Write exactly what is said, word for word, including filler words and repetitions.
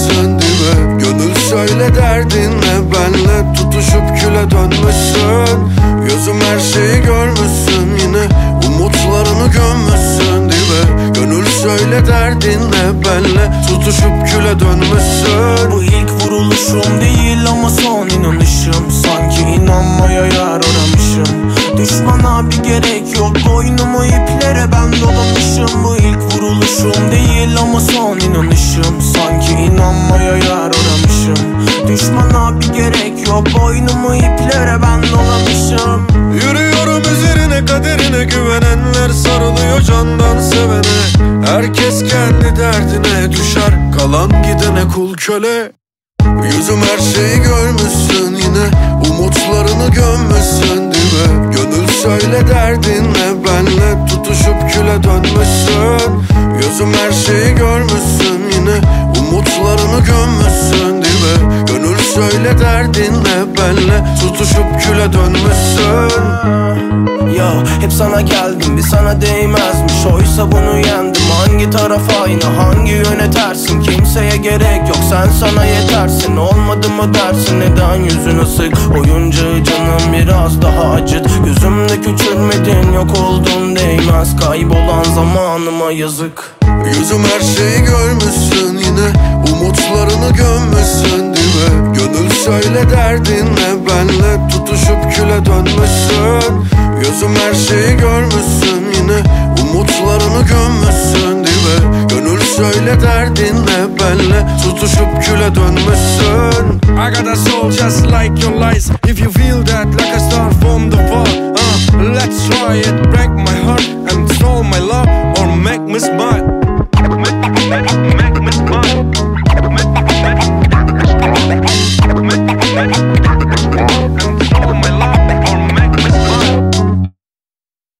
gömmüşsün dibe. Gönül söyle derdin ne, benle tutuşup küle dönmüşsün. Gözüm her şeyi görmüşsün, yine umutlarını gömmüşsün dibe. Gönül söyle derdin ne, benle tutuşup küle dönmüşsün. Bu ilk vuruluşum değil ama son inanışım. Sanki inanmaya yer aramışım. Düşmana bir gerek yok, boynumu iplere ben dolamışım. Bu ilk vuruluşum değil ama son inanışım. Sanki inanmaya yer aramışım. Düşmana bir gerek yok, boynumu iplere ben dolamışım. Yürüyorum üzerine, kaderine güvenenler sarılıyor candan sevene. Herkes kendi derdine düşer, kalan gidene kul köle. Yüzüm her şeyi görmüşsün, yine umutlarını gömmüşsün dibe. Gönül söyle derdin ne, benle tutuşup küle dönmüşsün. Yüzüm her şeyi görmüşsün, yine umutlarını gömmüşsün dibe. Gönül söyle derdin ne, benle tutuşup küle dönmüşsün. Ya hep sana geldim, bir sana değmezmiş. Oysa bunu yendim. Hangi taraf aynı, hangi yöne tersin? Kimseye gerek yok, sen sana yetersin. Olmadı mı dersin, neden yüzün ısık? Oyuncağı canım biraz daha acıt. Gözümde küçülmedin, yok oldun değmez. Kaybolan zamanıma yazık. Yüzüm her şeyi görmüşsün, yine umutlarını gömmüşsün dibe. Gönül söyle derdin ne, benle tutuşup küle dönmüşsün. Yüzüm her şeyi görmüşsün, yine umutlarını gömmüşsün dibe. Gönül söyle derdin ne, benle tutuşup küle dönmüşsün. I got a soul just like your lies. If you feel that like a